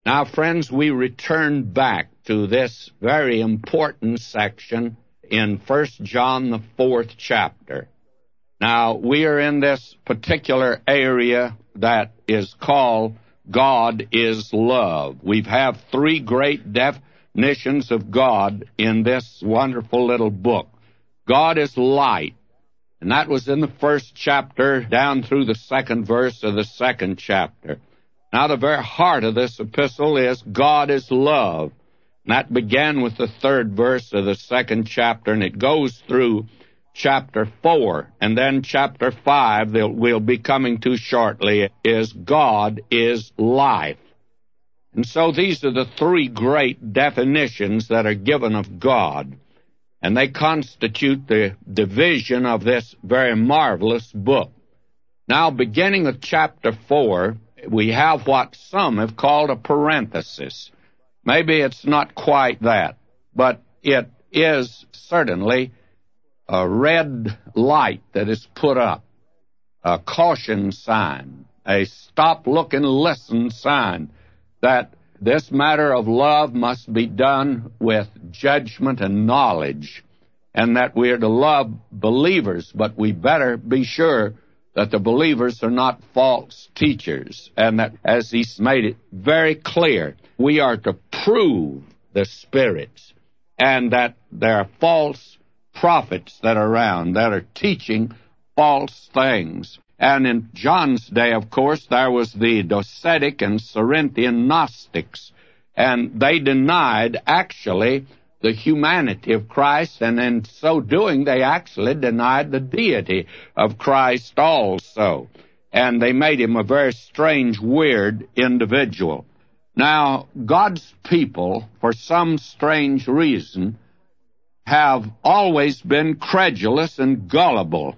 Now, friends, we return back to this very important section in 1 John, the 4th chapter. Now, we are in this particular area that is called God is love. We have three great definitions of God in this wonderful little book. God is light, and that was in the first chapter down through the second verse of the second chapter. Now, the very heart of this epistle is God is love. And that began with the third verse of the second chapter, and it goes through chapter 4. And then chapter 5, that we'll be coming to shortly, is God is life. And so these are the three great definitions that are given of God, and they constitute the division of this very marvelous book. Now, beginning with chapter 4, we have what some have called a parenthesis. Maybe it's not quite that, but it is certainly a red light that is put up, a caution sign, a stop, look, and listen sign, that this matter of love must be done with judgment and knowledge, and that we are to love believers, but we better be sure that the believers are not false teachers, and that, as he's made it very clear, we are to prove the spirits, and that there are false prophets that are around that are teaching false things. And in John's day, of course, there was the Docetic and Cerinthian Gnostics, and they denied, actually, the humanity of Christ, and in so doing, they actually denied the deity of Christ also. And they made him a very strange, weird individual. Now, God's people, for some strange reason, have always been credulous and gullible.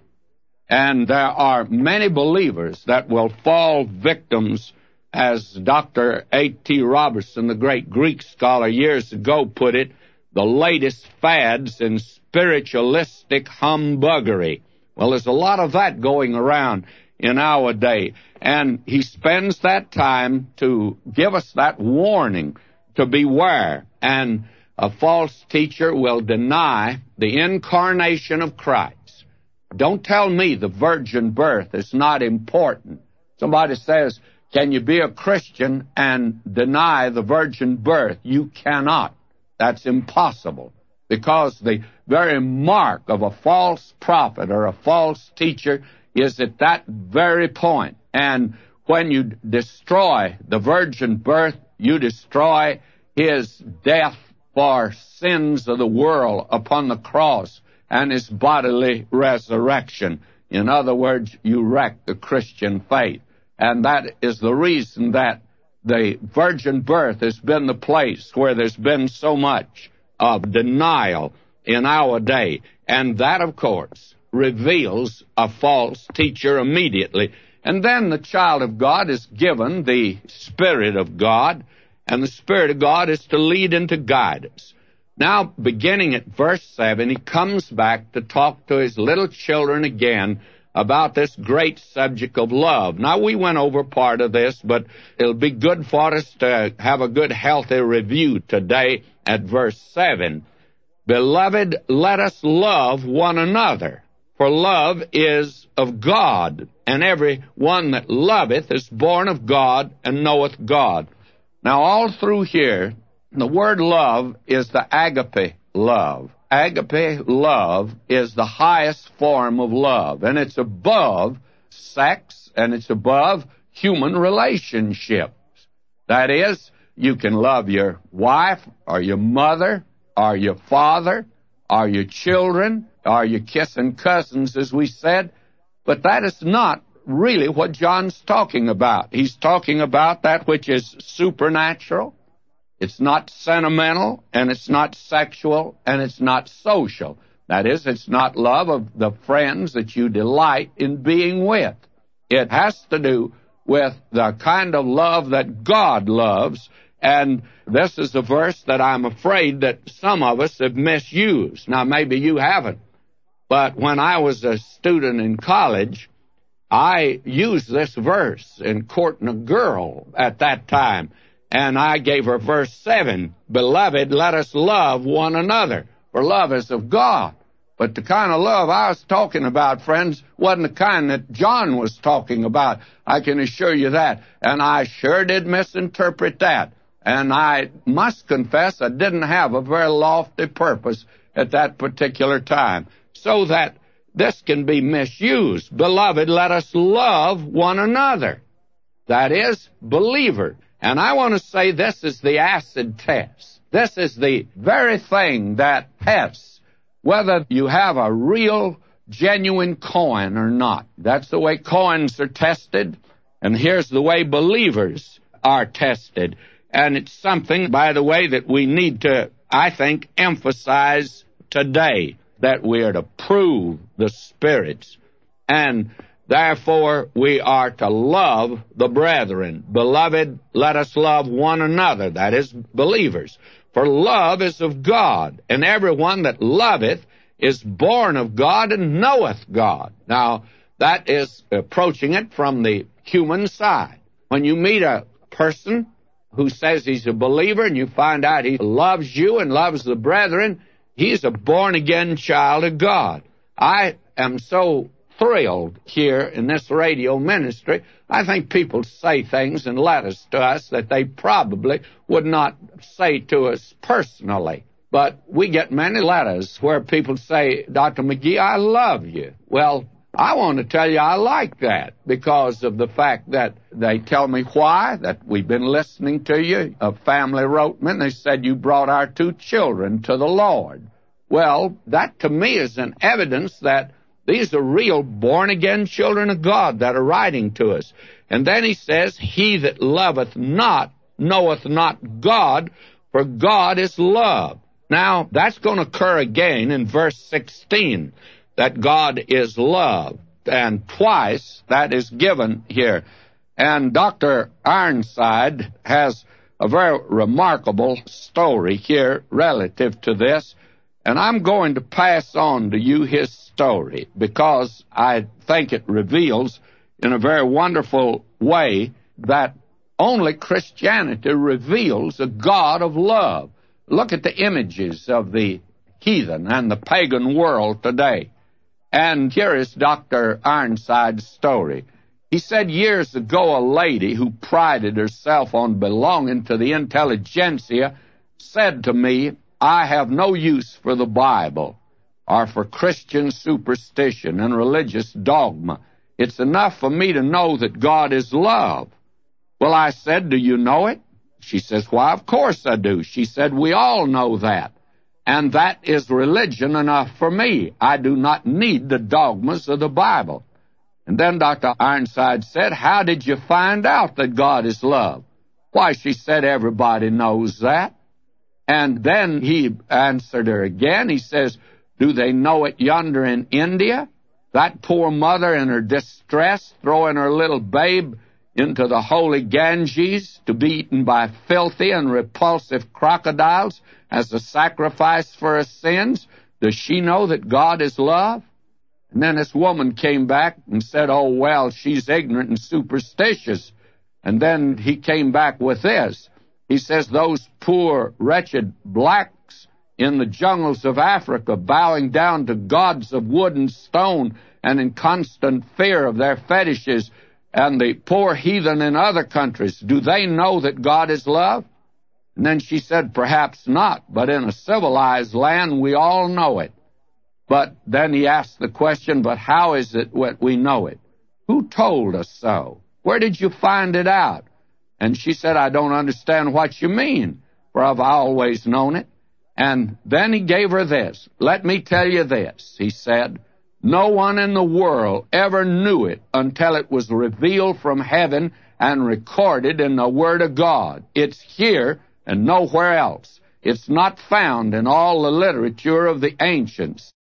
And there are many believers that will fall victims, as Dr. A.T. Robertson, the great Greek scholar, years ago put it, the latest fads in spiritualistic humbuggery. Well, there's a lot of that going around in our day. And he spends that time to give us that warning to beware. And a false teacher will deny the incarnation of Christ. Don't tell me the virgin birth is not important. Somebody says, can you be a Christian and deny the virgin birth? You cannot. That's impossible, because the very mark of a false prophet or a false teacher is at that very point. And when you destroy the virgin birth, you destroy his death for sins of the world upon the cross and his bodily resurrection. In other words, you wreck the Christian faith. And that is the reason that the virgin birth has been the place where there's been so much of denial in our day. And that, of course, reveals a false teacher immediately. And then the child of God is given the Spirit of God, and the Spirit of God is to lead and to guide us. Now, beginning at verse 7, he comes back to talk to his little children again about this great subject of love. Now, we went over part of this, but it'll be good for us to have a good, healthy review today at verse 7. Beloved, let us love one another, for love is of God, and every one that loveth is born of God and knoweth God. Now, all through here, the word love is the agape love. Agape love is the highest form of love, and it's above sex, and it's above human relationships. That is, you can love your wife, or your mother, or your father, or your children, or your kissing cousins, as we said, but that is not really what John's talking about. He's talking about that which is supernatural. It's not sentimental, and it's not sexual, and it's not social. That is, it's not love of the friends that you delight in being with. It has to do with the kind of love that God loves, and this is a verse that I'm afraid that some of us have misused. Now, maybe you haven't, but when I was a student in college, I used this verse in courting a girl at that time. And I gave her verse 7, Beloved, let us love one another, for love is of God. But the kind of love I was talking about, friends, wasn't the kind that John was talking about. I can assure you that. And I sure did misinterpret that. And I must confess I didn't have a very lofty purpose at that particular time, so that this can be misused. Beloved, let us love one another. That is, believer. And I want to say this is the acid test. This is the very thing that tests whether you have a real, genuine coin or not. That's the way coins are tested, and here's the way believers are tested. And it's something, by the way, that we need to, I think, emphasize today, that we are to prove the spirits. And therefore, we are to love the brethren. Beloved, let us love one another, that is, believers. For love is of God, and everyone that loveth is born of God and knoweth God. Now, that is approaching it from the human side. When you meet a person who says he's a believer and you find out he loves you and loves the brethren, he's a born-again child of God. I am so thrilled here in this radio ministry. I think people say things in letters to us that they probably would not say to us personally. But we get many letters where people say, Dr. McGee, I love you. Well, I want to tell you I like that because of the fact that they tell me why, that we've been listening to you. A family wrote me and they said you brought our 2 children to the Lord. Well, that to me is an evidence that these are real born-again children of God that are writing to us. And then he says, He that loveth not knoweth not God, for God is love. Now, that's going to occur again in verse 16, that God is love. And twice that is given here. And Dr. Ironside has a very remarkable story here relative to this. And I'm going to pass on to you his story because I think it reveals in a very wonderful way that only Christianity reveals a God of love. Look at the images of the heathen and the pagan world today. And here is Dr. Ironside's story. He said years ago a lady who prided herself on belonging to the intelligentsia said to me, I have no use for the Bible or for Christian superstition and religious dogma. It's enough for me to know that God is love. Well, I said, do you know it? She says, why, of course I do. She said, we all know that. And that is religion enough for me. I do not need the dogmas of the Bible. And then Dr. Ironside said, how did you find out that God is love? Why, she said, everybody knows that. And then he answered her again. He says, do they know it yonder in India? That poor mother in her distress throwing her little babe into the holy Ganges to be eaten by filthy and repulsive crocodiles as a sacrifice for her sins. Does she know that God is love? And then this woman came back and said, oh, well, she's ignorant and superstitious. And then he came back with this. He says, those poor, wretched blacks in the jungles of Africa bowing down to gods of wood and stone and in constant fear of their fetishes, and the poor heathen in other countries, do they know that God is love? And then she said, perhaps not, but in a civilized land we all know it. But then he asked the question, but how is it that we know it? Who told us so? Where did you find it out? And she said, I don't understand what you mean, for I've always known it. And then he gave her this. Let me tell you this, he said. No one in the world ever knew it until it was revealed from heaven and recorded in the Word of God. It's here and nowhere else. It's not found in all the literature of the ancients.